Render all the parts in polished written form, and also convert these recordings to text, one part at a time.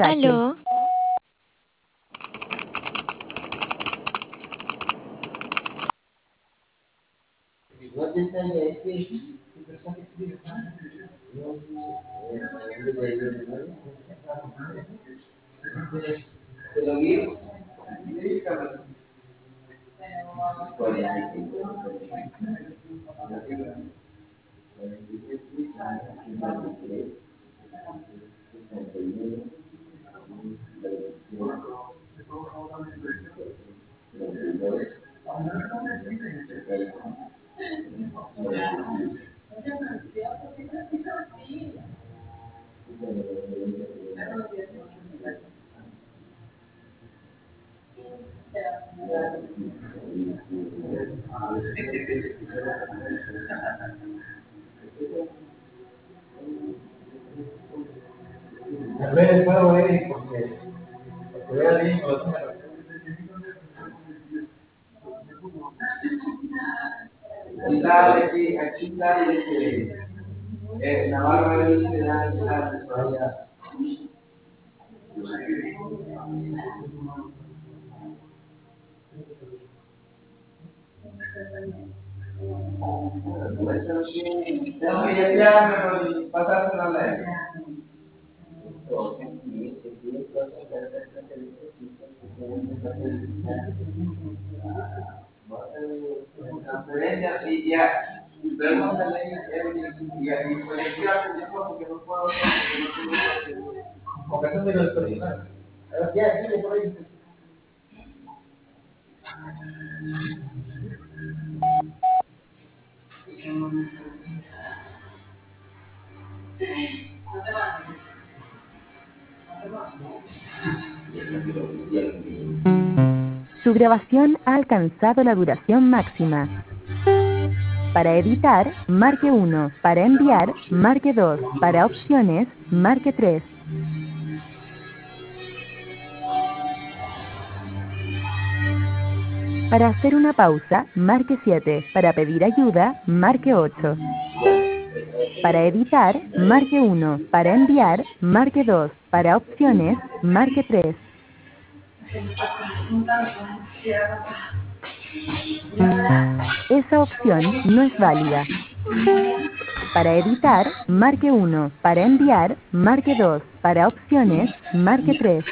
mensaje. Aló. Su grabación ha alcanzado la duración máxima. Para editar, marque 1. Para enviar, marque 2. Para opciones, marque 3. Para hacer una pausa, marque 7. Para pedir ayuda, marque 8. Para editar, marque 1. Para enviar, marque 2. Para opciones, marque 3. Esa opción no es válida. Para editar, marque 1. Para enviar, marque 2. Para opciones, marque 3.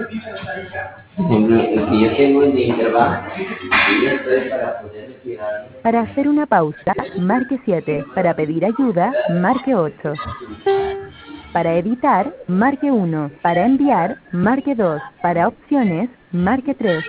El que yo tengo es de intervalo. Y esto es para poder respirar. Para hacer una pausa, marque 7. Para pedir ayuda, marque 8. Para editar, marque 1. Para enviar, marque 2. Para opciones, marque 3.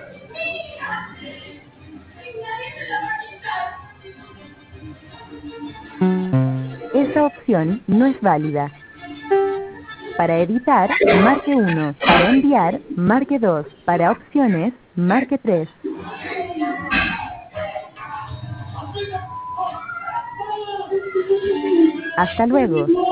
Esa opción no es válida. Para editar, marque 1. Para enviar, marque 2. Para opciones, marque 3. Hasta luego.